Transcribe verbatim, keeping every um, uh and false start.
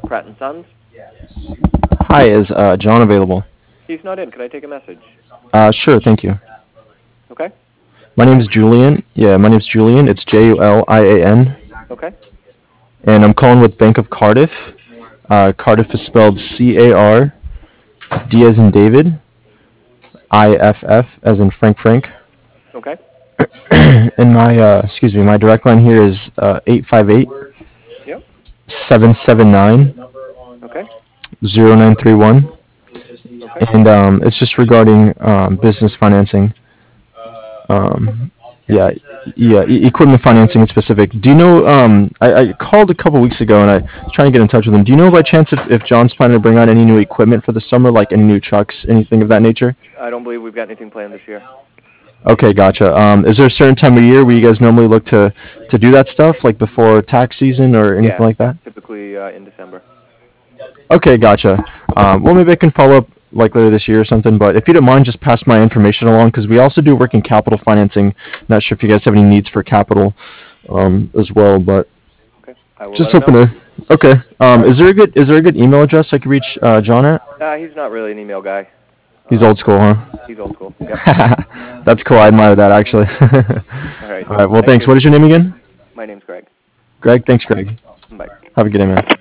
Pratt and Sons. Hi, is uh, John available? He's not in. Can I take a message? Uh, sure, thank you. Okay. My Your name's name? Julian. Yeah, my name's Julian. It's J U L I A N, Okay. and I'm calling with Bank of Cardiff. Uh, Cardiff is spelled C A R D as in David, I F F as in Frank Frank. Okay. And my uh, excuse me, my direct line here is uh, eight five eight Yep. seven seven nine Okay. zero nine three one, Okay. and um, it's just regarding um, business financing. Um, Yep. yeah, yeah, e- equipment financing in specific. Do you know? Um, I, I called a couple weeks ago and I was trying to get in touch with him. Do you know by chance if, if John's planning to bring on any new equipment for the summer, like any new trucks, anything of that nature? I don't believe we've got anything planned this year. Okay, gotcha. Um, is there a certain time of year where you guys normally look to to do that stuff, like before tax season or anything Yeah. like that? Typically uh, in December. Okay, gotcha. Um, well, maybe I can follow up like later this year or something. But if you don't mind, just pass my information along because we also do working capital financing. Not sure if you guys have any needs for capital um, as well, but Okay. I will let just him hoping know. to. Okay. All Um, right. is there a good is there a good email address I could reach uh, John at? Uh, he's not really an email guy. He's old Um, school, huh? he's old school. Yep. That's cool. I admire that actually. All right. All right. Well, Thank thanks. you. What is your name again? My name's Greg. Greg. Thanks, Greg. Bye. Have a good day, man.